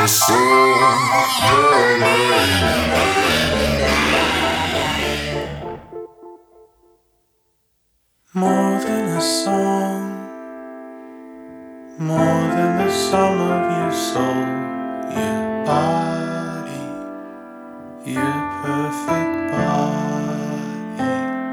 More than a song, more than the sum of your soul, your body, your perfect body.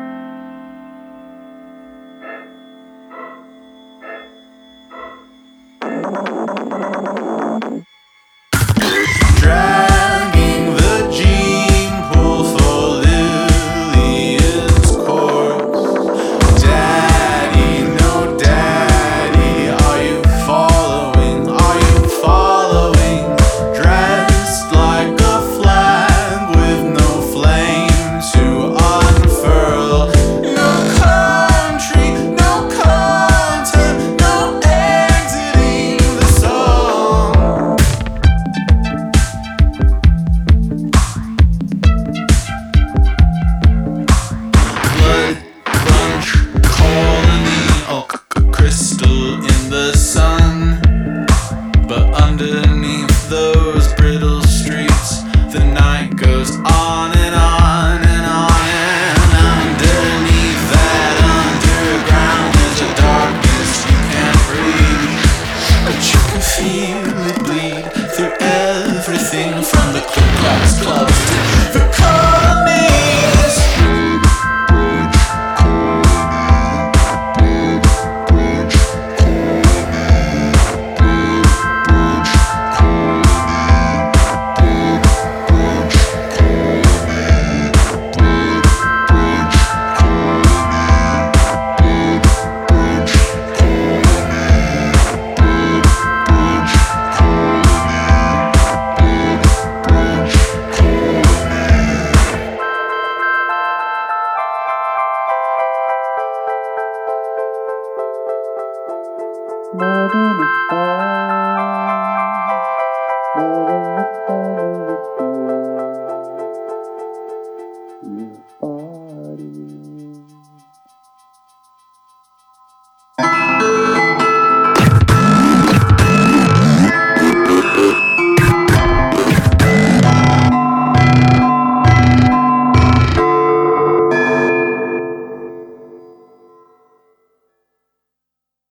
Dragging the gene pool for Lillian's corpse. Daddy, no daddy, are you following? Are you following? Dressed like a flag with no flame to unfurl. No country, no content, no exiting the song. Blood crunch colony, oh, crystal in the sun. But underneath those brittle streets, the night goes on and on and on. And underneath that underground, there's a darkness you can't reach, but you can feel it bleed through everything from the Ku Klux Clubs to the colonies. More than a song, more than the sum of your soul, your body.